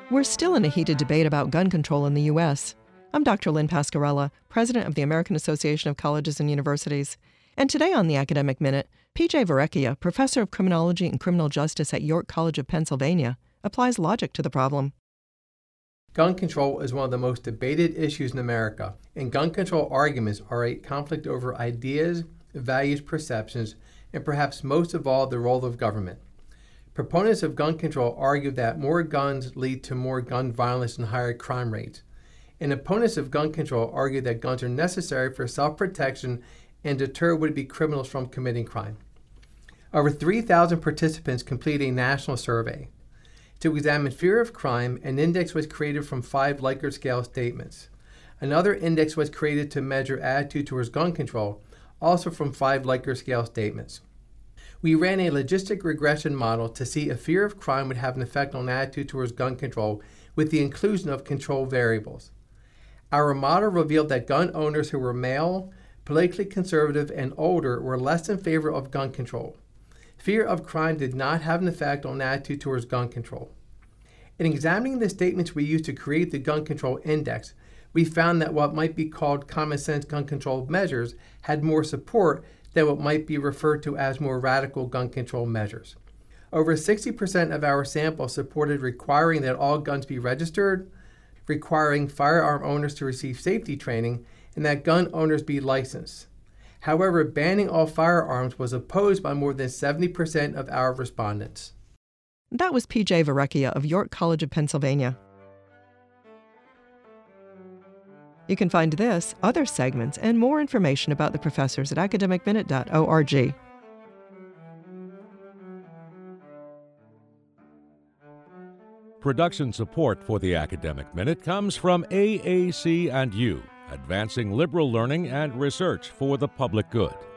We're still in a heated debate about gun control in the U.S. I'm Dr. Lynn Pascarella, president of the American Association of Colleges and Universities. And today on the Academic Minute, P.J. Verrecchia, professor of criminology and criminal justice at York College of Pennsylvania, applies logic to the problem. Gun control is one of the most debated issues in America, and gun control arguments are a conflict over ideas, values, perceptions, and perhaps most of all, the role of government. Proponents of gun control argue that more guns lead to more gun violence and higher crime rates. And opponents of gun control argue that guns are necessary for self-protection and deter would-be criminals from committing crime. Over 3,000 participants completed a national survey. To examine fear of crime, an index was created from 5 Likert scale statements. Another index was created to measure attitude towards gun control, also from 5 Likert scale statements. We ran a logistic regression model to see if fear of crime would have an effect on attitude towards gun control with the inclusion of control variables. Our model revealed that gun owners who were male, politically conservative, and older were less in favor of gun control. Fear of crime did not have an effect on attitude towards gun control. In examining the statements we used to create the gun control index, we found that what might be called common sense gun control measures had more support than what might be referred to as more radical gun control measures. Over 60% of our sample supported requiring that all guns be registered, requiring firearm owners to receive safety training, and that gun owners be licensed. However, banning all firearms was opposed by more than 70% of our respondents. That was P.J. Verrecchia of York College of Pennsylvania. You can find this, other segments, and more information about the professors at academicminute.org. Production support for the Academic Minute comes from AAC&U, advancing liberal learning and research for the public good.